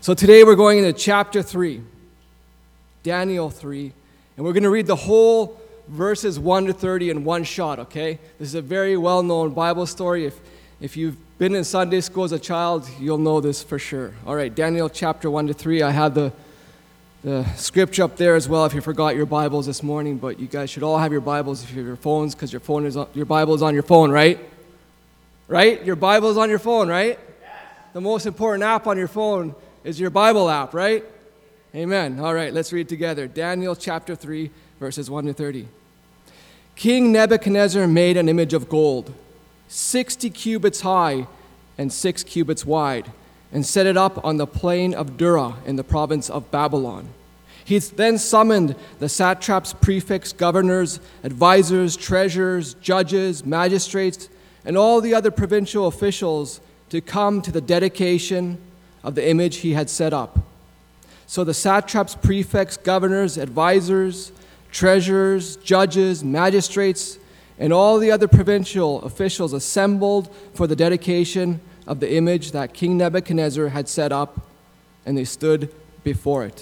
So today we're going into chapter 3, Daniel 3, and we're going to read the whole verses 1 to 30 in one shot, okay? This is a very well-known Bible story. If you've been in Sunday school as a child, you'll know this for sure. All right, Daniel chapter 1 to 3. I have the scripture up there as well if you forgot your Bibles this morning, but you guys should all have your Bibles if you have your phones, because your Bible is on your phone, right? Right? Your Bible is on your phone, right? Yes. The most important app on your phone is your Bible app, right? Amen. All right, let's read together. Daniel chapter 3, verses 1 to 30. King Nebuchadnezzar made an image of gold, 60 cubits high and 6 cubits wide, and set it up on the plain of Dura in the province of Babylon. He then summoned the satraps, prefects, governors, advisors, treasurers, judges, magistrates, and all the other provincial officials to come to the dedication of the image he had set up. So the satraps, prefects, governors, advisors, treasurers, judges, magistrates, and all the other provincial officials assembled for the dedication of the image that King Nebuchadnezzar had set up, and they stood before it.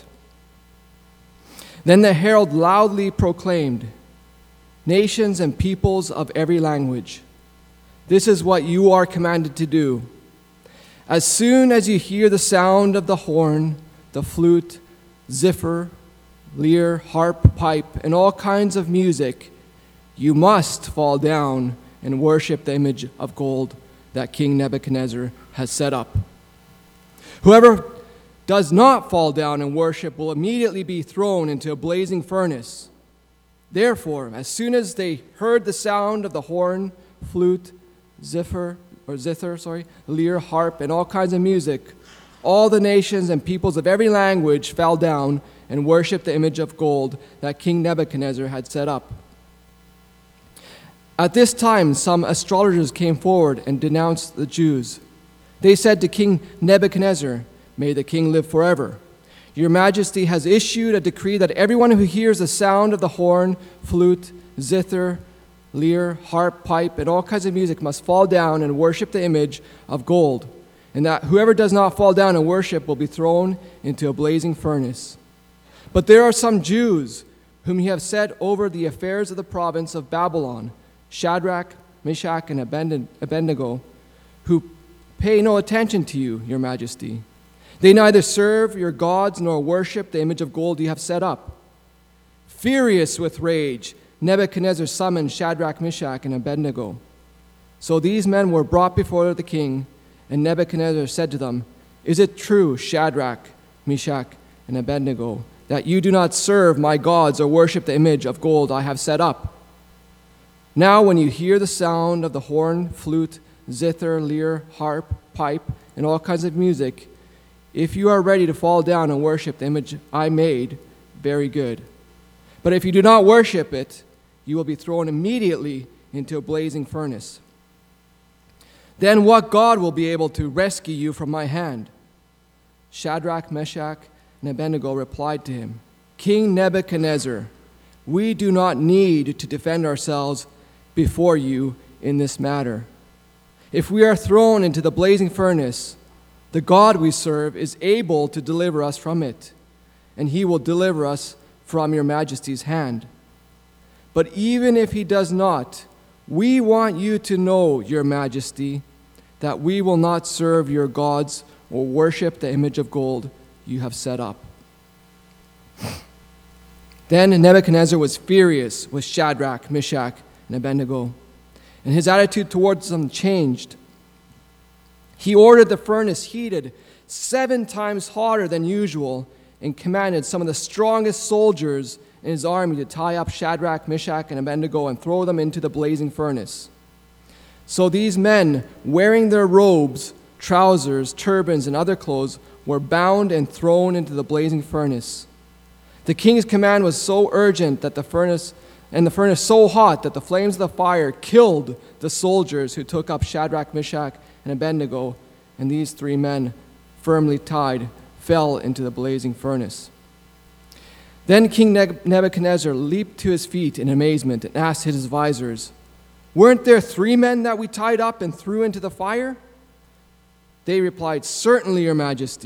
Then the herald loudly proclaimed, "Nations and peoples of every language, this is what you are commanded to do. As soon as you hear the sound of the horn, the flute, zither, lyre, harp, pipe, and all kinds of music, you must fall down and worship the image of gold that King Nebuchadnezzar has set up. Whoever does not fall down and worship will immediately be thrown into a blazing furnace." Therefore, as soon as they heard the sound of the horn, flute, zither, lyre, harp, and all kinds of music, all the nations and peoples of every language fell down and worshiped the image of gold that King Nebuchadnezzar had set up. At this time, some astrologers came forward and denounced the Jews. They said to King Nebuchadnezzar, "May the king live forever. Your Majesty has issued a decree that everyone who hears the sound of the horn, flute, zither, lyre, harp, pipe, and all kinds of music must fall down and worship the image of gold, and that whoever does not fall down and worship will be thrown into a blazing furnace. But there are some Jews whom you have set over the affairs of the province of Babylon, Shadrach, Meshach, and Abednego, who pay no attention to you, your Majesty. They neither serve your gods nor worship the image of gold you have set up." Furious with rage, Nebuchadnezzar summoned Shadrach, Meshach, and Abednego. So these men were brought before the king, and Nebuchadnezzar said to them, "Is it true, Shadrach, Meshach, and Abednego, that you do not serve my gods or worship the image of gold I have set up? Now when you hear the sound of the horn, flute, zither, lyre, harp, pipe, and all kinds of music, if you are ready to fall down and worship the image I made, very good. But if you do not worship it, you will be thrown immediately into a blazing furnace. Then what God will be able to rescue you from my hand?" Shadrach, Meshach, and Abednego replied to him, "King Nebuchadnezzar, we do not need to defend ourselves before you in this matter. If we are thrown into the blazing furnace, the God we serve is able to deliver us from it, and he will deliver us from your Majesty's hand. But even if he does not, we want you to know, your Majesty, that we will not serve your gods or worship the image of gold you have set up." Then Nebuchadnezzar was furious with Shadrach, Meshach, and Abednego, and his attitude towards them changed. He ordered the furnace heated 7 times hotter than usual and commanded some of the strongest soldiers in his army to tie up Shadrach, Meshach, and Abednego and throw them into the blazing furnace. So these men, wearing their robes, trousers, turbans, and other clothes, were bound and thrown into the blazing furnace. The king's command was so urgent that the furnace so hot that the flames of the fire killed the soldiers who took up Shadrach, Meshach, and Abednego, and these 3 men, firmly tied, fell into the blazing furnace. Then King Nebuchadnezzar leaped to his feet in amazement and asked his advisors, "Weren't there 3 men that we tied up and threw into the fire?" They replied, "Certainly, your Majesty."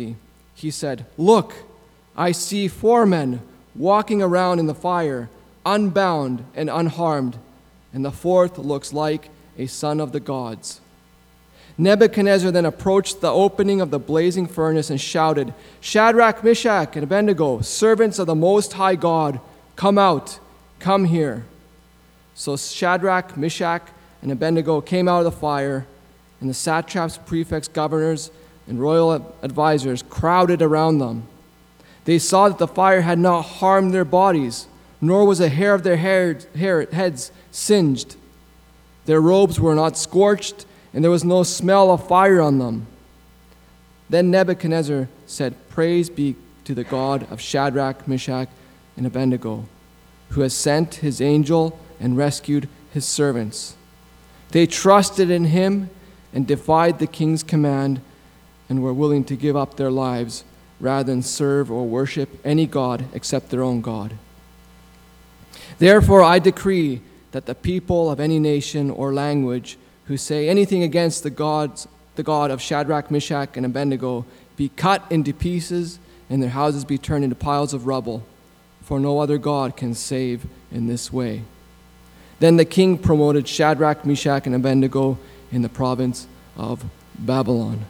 he said, "Look, I see 4 men walking around in the fire, unbound and unharmed, and the 4th looks like a son of the gods." Nebuchadnezzar then approached the opening of the blazing furnace and shouted, "Shadrach, Meshach, and Abednego, servants of the Most High God, come out, come here." So Shadrach, Meshach, and Abednego came out of the fire, and the satraps, prefects, governors, and royal advisors crowded around them. They saw that the fire had not harmed their bodies, nor was a hair of their heads singed. Their robes were not scorched, and there was no smell of fire on them. Then Nebuchadnezzar said, "Praise be to the God of Shadrach, Meshach, and Abednego, who has sent his angel and rescued his servants. They trusted in him and defied the king's command and were willing to give up their lives rather than serve or worship any god except their own God. Therefore I decree that the people of any nation or language who say anything against the God of Shadrach, Meshach, and Abednego be cut into pieces and their houses be turned into piles of rubble, for no other God can save in this way." Then the king promoted Shadrach, Meshach, and Abednego in the province of Babylon.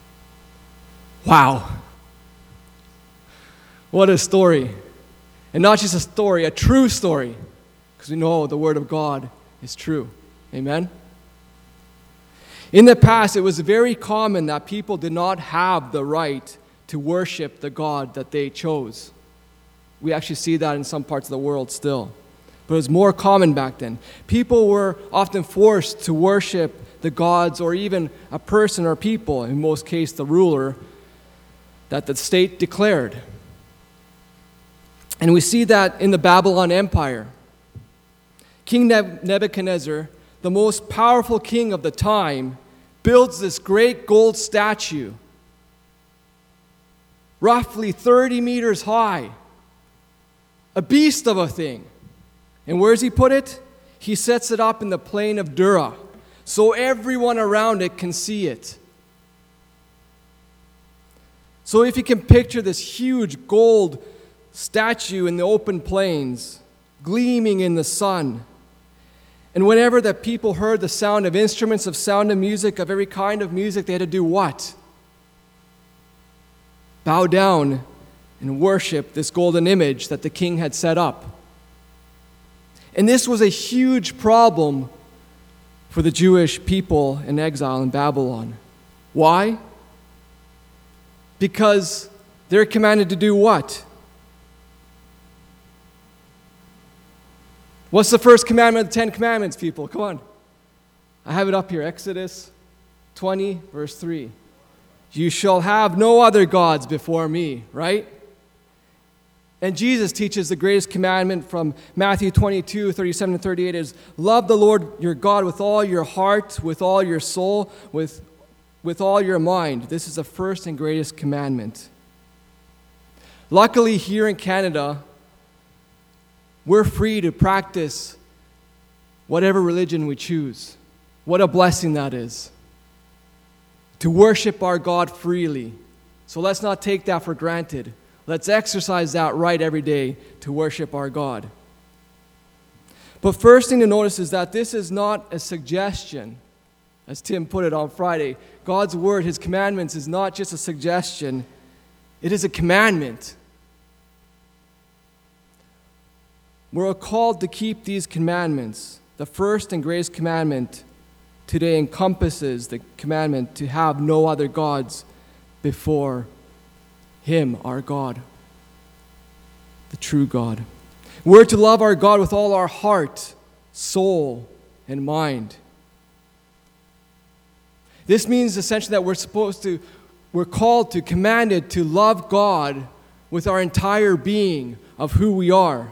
Wow. What a story. And not just a story, a true story, because we know the word of God is true. Amen? In the past, it was very common that people did not have the right to worship the God that they chose. We actually see that in some parts of the world still. But it was more common back then. People were often forced to worship the gods or even a person or people, in most cases the ruler, that the state declared. And we see that in the Babylon Empire. King Nebuchadnezzar, the most powerful king of the time, builds this great gold statue, roughly 30 meters high, a beast of a thing. And where does he put it? He sets it up in the plain of Dura, so everyone around it can see it. So if you can picture this huge gold statue in the open plains, gleaming in the sun, and whenever the people heard the sound of instruments, of sound of music, of every kind of music, they had to do what? Bow down and worship this golden image that the king had set up. And this was a huge problem for the Jewish people in exile in Babylon. Why? Because they're commanded to do what? What's the first commandment of the 10 Commandments, people? Come on. I have it up here. Exodus 20, verse 3. You shall have no other gods before me, right? And Jesus teaches the greatest commandment from Matthew 22, 37 and 38 is, love the Lord your God with all your heart, with all your soul, with all your mind. This is the first and greatest commandment. Luckily, here in Canada, we're free to practice whatever religion we choose. What a blessing that is. To worship our God freely. So let's not take that for granted. Let's exercise that right every day to worship our God. But first thing to notice is that this is not a suggestion. As Tim put it on Friday, God's word, his commandments, is not just a suggestion. It is a commandment. We're called to keep these commandments. The first and greatest commandment today encompasses the commandment to have no other gods before him, our God, the true God. We're to love our God with all our heart, soul, and mind. This means essentially that we're called to, commanded to love God with our entire being of who we are.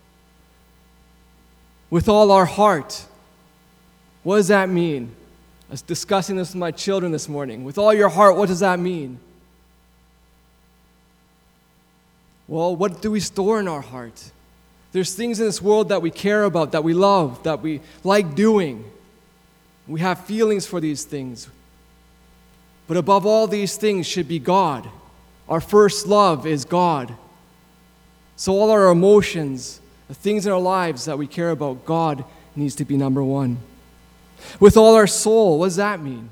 With all our heart. What does that mean? I was discussing this with my children this morning. With all your heart, what does that mean? Well, what do we store in our heart? There's things in this world that we care about, that we love, that we like doing. We have feelings for these things. But above all these things should be God. Our first love is God. So all our emotions, the things in our lives that we care about, God needs to be number one. With all our soul, what does that mean?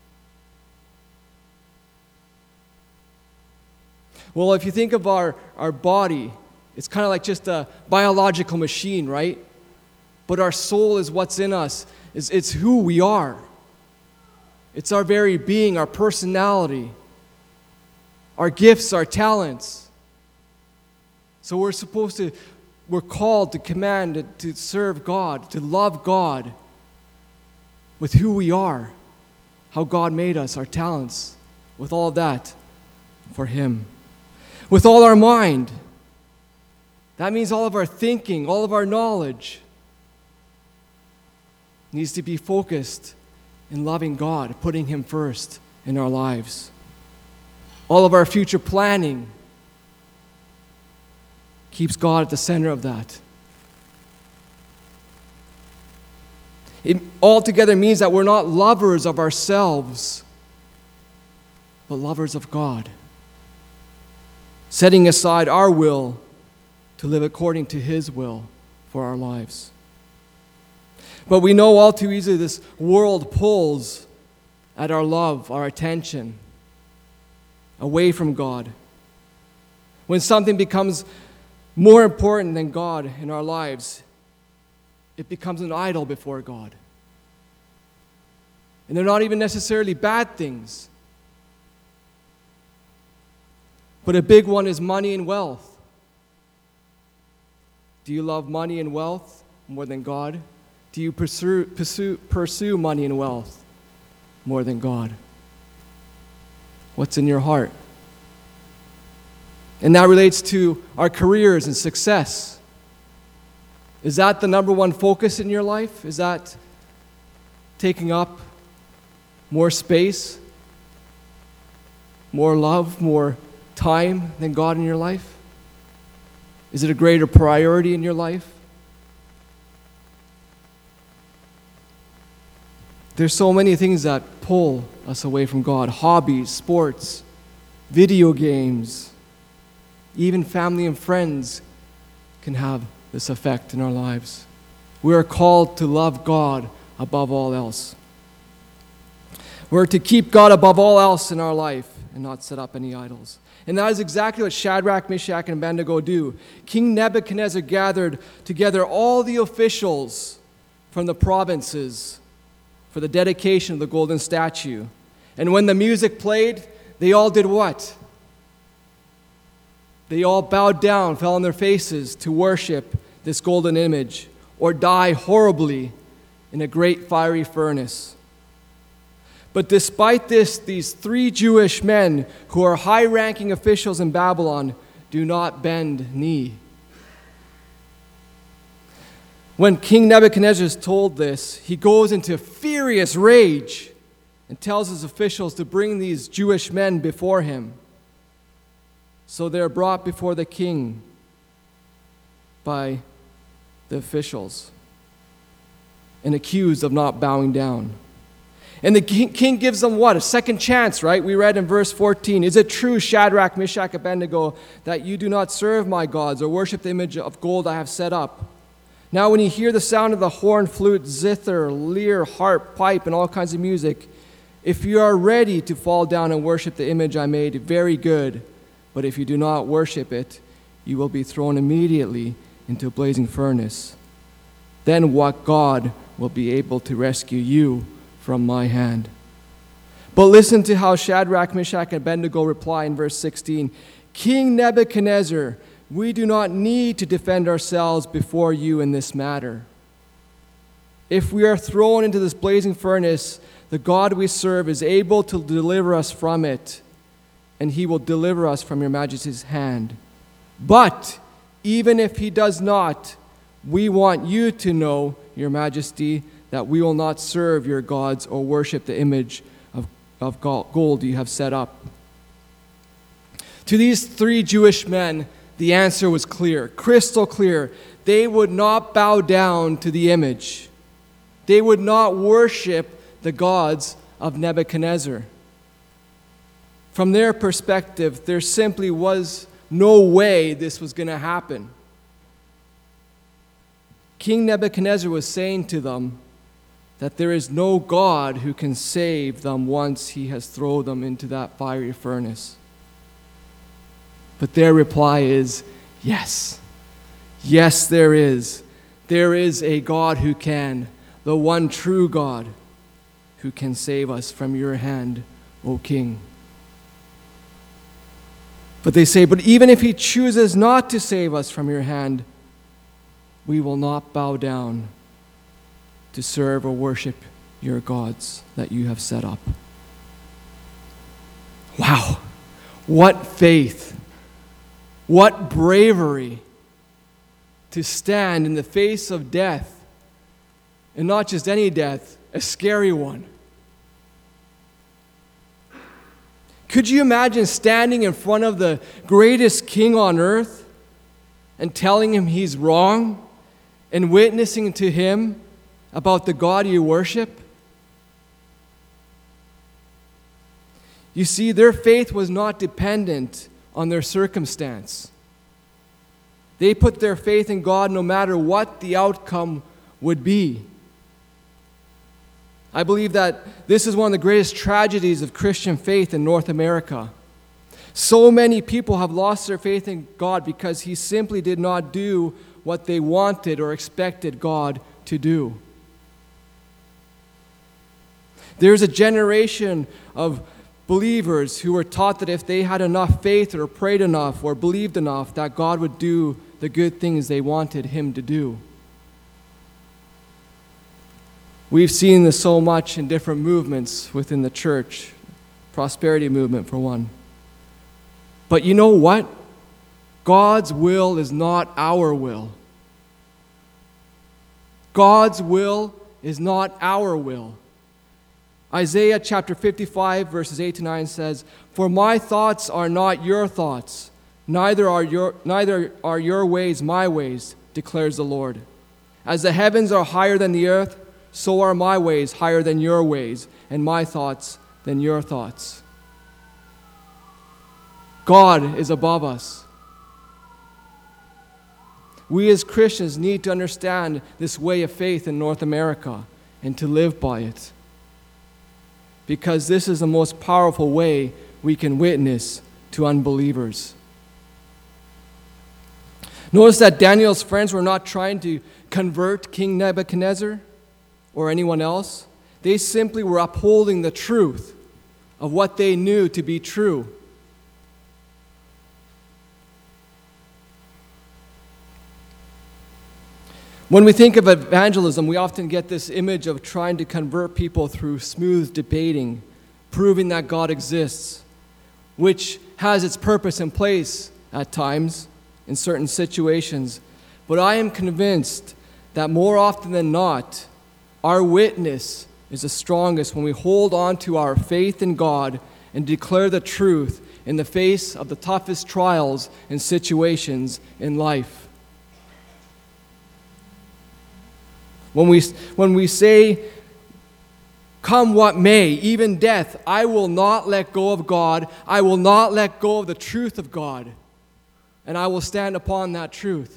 Well, if you think of our body, it's kind of like just a biological machine, right? But our soul is what's in us. It's who we are. It's our very being, our personality, our gifts, our talents. So we're called to command, to serve God, to love God with who we are, how God made us, our talents, with all of that for Him. With all our mind, that means all of our thinking, all of our knowledge needs to be focused in loving God, putting Him first in our lives. All of our future planning keeps God at the center of that. It altogether means that we're not lovers of ourselves, but lovers of God, setting aside our will to live according to His will for our lives. But we know all too easily this world pulls at our love, our attention, away from God. When something becomes more important than God in our lives, it becomes an idol before God. And they're not even necessarily bad things. But a big one is money and wealth. Do you love money and wealth more than God? Do you pursue money and wealth more than God? What's in your heart? And that relates to our careers and success. Is that the number one focus in your life? Is that taking up more space, more love, more time than God in your life? Is it a greater priority in your life? There's so many things that pull us away from God. Hobbies, sports, video games, even family and friends can have this effect in our lives. We are called to love God above all else. We're to keep God above all else in our life and not set up any idols. And that is exactly what Shadrach, Meshach, and Abednego do. King Nebuchadnezzar gathered together all the officials from the provinces for the dedication of the golden statue. And when the music played, they all did what? They all bowed down, fell on their faces to worship this golden image or die horribly in a great fiery furnace. But despite this, these three Jewish men who are high-ranking officials in Babylon do not bend knee. When King Nebuchadnezzar is told this, he goes into furious rage and tells his officials to bring these Jewish men before him. So they're brought before the king by the officials and accused of not bowing down. And the king gives them what? A second chance, right? We read in verse 14, "Is it true, Shadrach, Meshach, Abednego, that you do not serve my gods or worship the image of gold I have set up? Now when you hear the sound of the horn, flute, zither, lyre, harp, pipe, and all kinds of music, if you are ready to fall down and worship the image I made, very good. But if you do not worship it, you will be thrown immediately into a blazing furnace. Then what God will be able to rescue you from my hand?" But listen to how Shadrach, Meshach, and Abednego reply in verse 16. "King Nebuchadnezzar, we do not need to defend ourselves before you in this matter. If we are thrown into this blazing furnace, the God we serve is able to deliver us from it, and he will deliver us from your majesty's hand. But even if he does not, we want you to know, your majesty, that we will not serve your gods or worship the image of gold you have set up." To these three Jewish men, the answer was clear, crystal clear. They would not bow down to the image. They would not worship the gods of Nebuchadnezzar. From their perspective, there simply was no way this was going to happen. King Nebuchadnezzar was saying to them that there is no God who can save them once he has thrown them into that fiery furnace. But their reply is, yes. Yes, there is. There is a God who can, the one true God who can save us from your hand, O King. But they say, but even if he chooses not to save us from your hand, we will not bow down to serve or worship your gods that you have set up. Wow, what faith, what bravery to stand in the face of death, and not just any death, a scary one. Could you imagine standing in front of the greatest king on earth and telling him he's wrong and witnessing to him about the God you worship? You see, their faith was not dependent on their circumstance. They put their faith in God no matter what the outcome would be. I believe that this is one of the greatest tragedies of Christian faith in North America. So many people have lost their faith in God because he simply did not do what they wanted or expected God to do. There's a generation of believers who were taught that if they had enough faith or prayed enough or believed enough, that God would do the good things they wanted him to do. We've seen this so much in different movements within the church, prosperity movement for one. But you know what? God's will is not our will. God's will is not our will. Isaiah chapter 55, verses 8 to 9 says, "For my thoughts are not your thoughts, neither are your ways my ways, declares the Lord. As the heavens are higher than the earth, so are my ways higher than your ways, and my thoughts than your thoughts." God is above us. We as Christians need to understand this way of faith in North America and to live by it, because this is the most powerful way we can witness to unbelievers. Notice that Daniel's friends were not trying to convert King Nebuchadnezzar or anyone else. They simply were upholding the truth of what they knew to be true. When we think of evangelism, we often get this image of trying to convert people through smooth debating, proving that God exists, which has its purpose in place at times in certain situations. But I am convinced that more often than not, our witness is the strongest when we hold on to our faith in God and declare the truth in the face of the toughest trials and situations in life. When we say, "Come what may, even death, I will not let go of God. I will not let go of the truth of God, and I will stand upon that truth."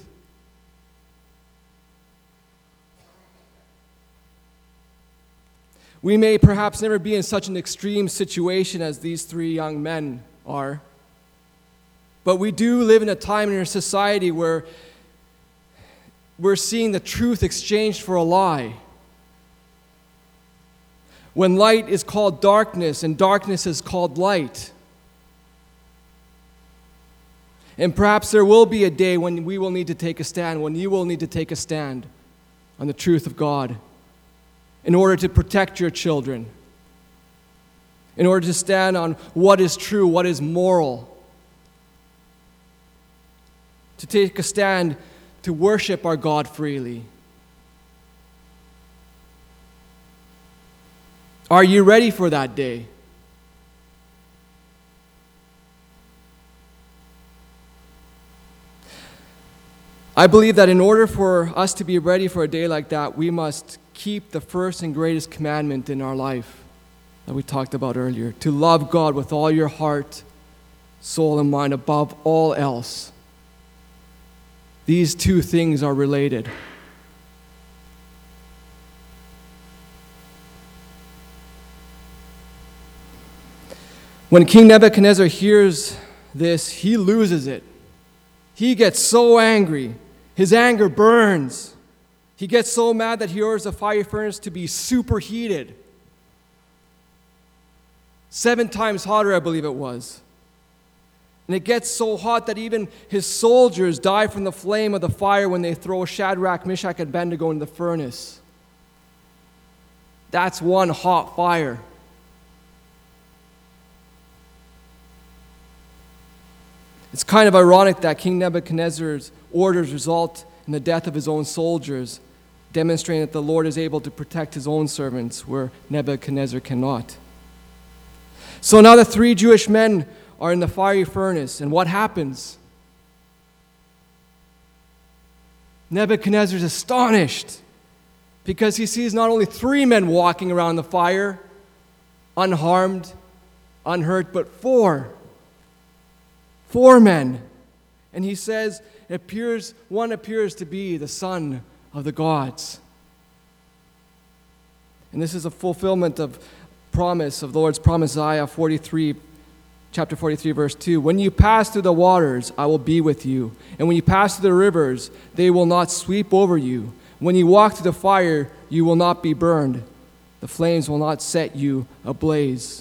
We may perhaps never be in such an extreme situation as these three young men are, but we do live in a time in our society where we're seeing the truth exchanged for a lie. When light is called darkness and darkness is called light. And perhaps there will be a day when we will need to take a stand, when you will need to take a stand on the truth of God in order to protect your children, in order to stand on what is true, what is moral, to take a stand to worship our God freely. Are you ready for that day? I believe that in order for us to be ready for a day like that, we must keep the first and greatest commandment in our life, that we talked about earlier. To love God with all your heart, soul, and mind above all else. These two things are related. When King Nebuchadnezzar hears this, he loses it. He gets so angry. His anger burns. He gets so mad that he orders the fiery furnace to be superheated. 7 times hotter, I believe it was. And it gets so hot that even his soldiers die from the flame of the fire when they throw Shadrach, Meshach, and Abednego into the furnace. That's one hot fire. It's kind of ironic that King Nebuchadnezzar's orders result in the death of his own soldiers, demonstrating that the Lord is able to protect his own servants where Nebuchadnezzar cannot. So now the 3 Jewish men are in the fiery furnace, and what happens? Nebuchadnezzar is astonished because he sees not only 3 men walking around the fire, unharmed, unhurt, but 4. 4 men. And he says, one appears to be the son of the gods. And this is a fulfillment of promise, of the Lord's promise, Isaiah 43, chapter 43, verse 2. When you pass through the waters, I will be with you. And when you pass through the rivers, they will not sweep over you. When you walk through the fire, you will not be burned. The flames will not set you ablaze.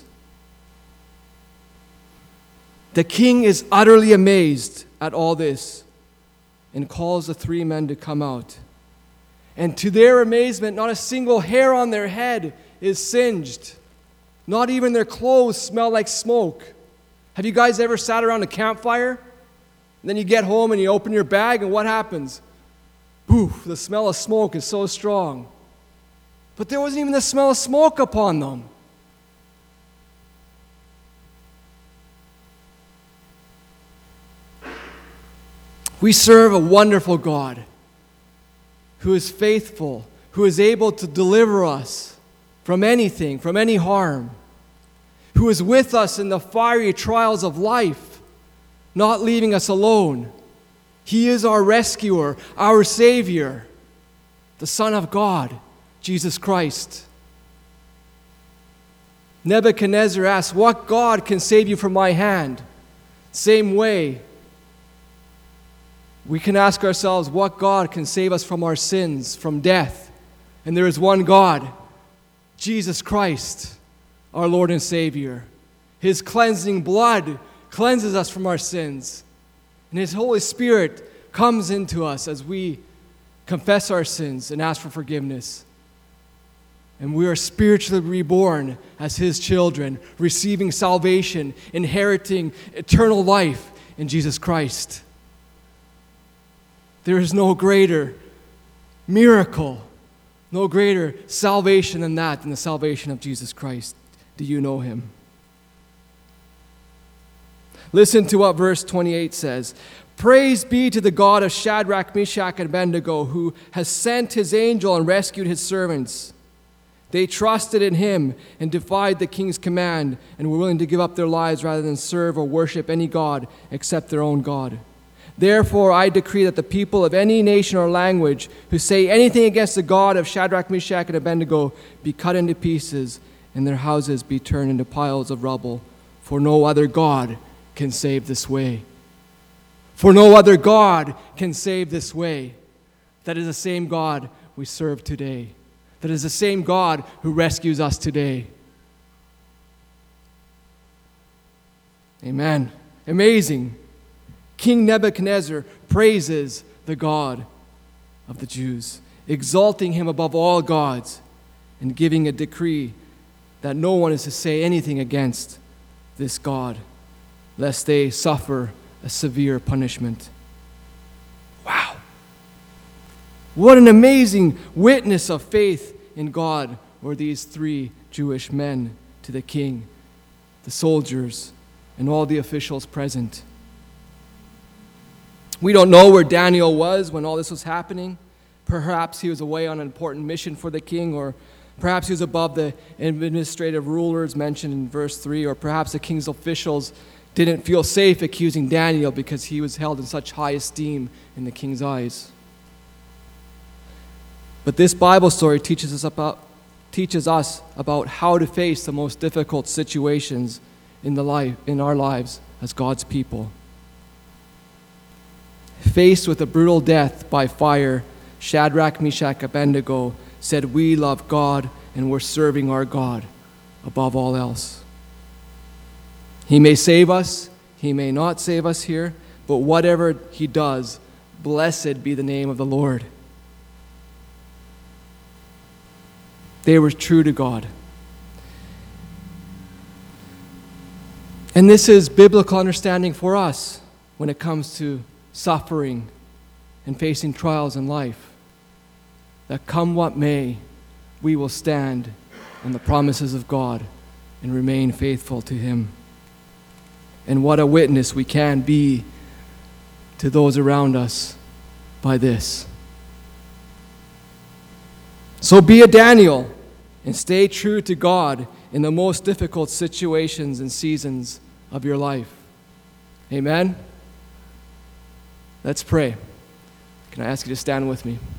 The king is utterly amazed at all this and calls the 3 men to come out. And to their amazement, not a single hair on their head is singed. Not even their clothes smell like smoke. Have you guys ever sat around a campfire? And then you get home and you open your bag, and what happens? Poof, the smell of smoke is so strong. But there wasn't even the smell of smoke upon them. We serve a wonderful God who is faithful, who is able to deliver us from anything, from any harm, who is with us in the fiery trials of life, not leaving us alone. He is our rescuer, our Savior, the Son of God, Jesus Christ. Nebuchadnezzar asks, what God can save you from my hand? Same way, we can ask ourselves, what God can save us from our sins, from death? And there is one God, Jesus Christ, our Lord and Savior. His cleansing blood cleanses us from our sins. And His Holy Spirit comes into us as we confess our sins and ask for forgiveness. And we are spiritually reborn as His children, receiving salvation, inheriting eternal life in Jesus Christ. There is no greater miracle, no greater salvation than that, than the salvation of Jesus Christ. Do you know Him? Listen to what verse 28 says. Praise be to the God of Shadrach, Meshach, and Abednego, who has sent His angel and rescued His servants. They trusted in Him and defied the king's command and were willing to give up their lives rather than serve or worship any god except their own God. Therefore, I decree that the people of any nation or language who say anything against the God of Shadrach, Meshach, and Abednego be cut into pieces and their houses be turned into piles of rubble. For no other God can save this way. For no other God can save this way. That is the same God we serve today. That is the same God who rescues us today. Amen. Amazing. King Nebuchadnezzar praises the God of the Jews, exalting Him above all gods and giving a decree that no one is to say anything against this God, lest they suffer a severe punishment. Wow. What an amazing witness of faith in God were these 3 Jewish men to the king, the soldiers, and all the officials present. We don't know where Daniel was when all this was happening. Perhaps he was away on an important mission for the king, or Perhaps he was above the administrative rulers mentioned in verse 3, or perhaps the king's officials didn't feel safe accusing Daniel because he was held in such high esteem in the king's eyes. But this Bible story teaches us about how to face the most difficult situations in our lives as God's people. Faced with a brutal death by fire, Shadrach, Meshach, Abednego said, "We love God and we're serving our God above all else." He may save us, he may not save us here, but whatever he does, blessed be the name of the Lord. They were true to God. And this is biblical understanding for us when it comes to suffering and facing trials in life. That come what may, we will stand on the promises of God and remain faithful to Him. And what a witness we can be to those around us by this. So be a Daniel and stay true to God in the most difficult situations and seasons of your life. Amen? Let's pray. Can I ask you to stand with me?